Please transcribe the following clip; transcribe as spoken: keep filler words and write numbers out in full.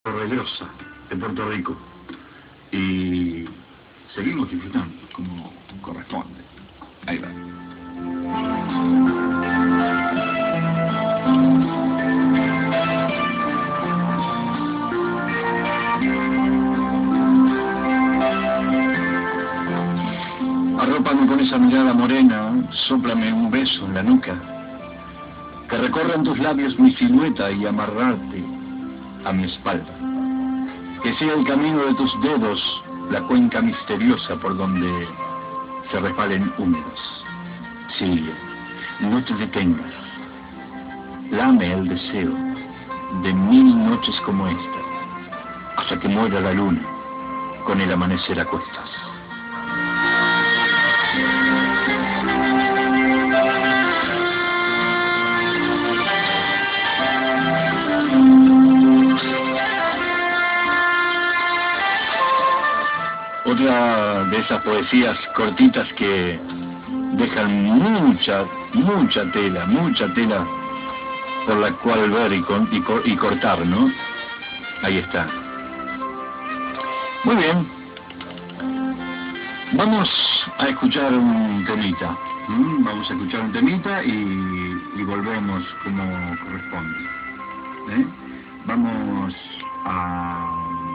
Torregrosa, de Puerto Rico. Y seguimos disfrutando, como corresponde. Ahí va. Arrópame con esa mirada morena, sóplame un beso en la nuca, que recorran tus labios mi silueta y amarrarte a mi espalda. Que sea el camino de tus dedos la cuenca misteriosa por donde se resbalen húmedos. Sí, no te detengas. Lame el deseo de mil noches como esta, hasta que muera la luna con el amanecer a cuestas. Otra de esas poesías cortitas que dejan mucha, mucha tela, mucha tela por la cual ver y, con, y, cor, y cortar, ¿no? Ahí está. Muy bien. Vamos a escuchar un temita. ¿Mm? Vamos a escuchar un temita y, y volvemos como corresponde. ¿Eh? Vamos a...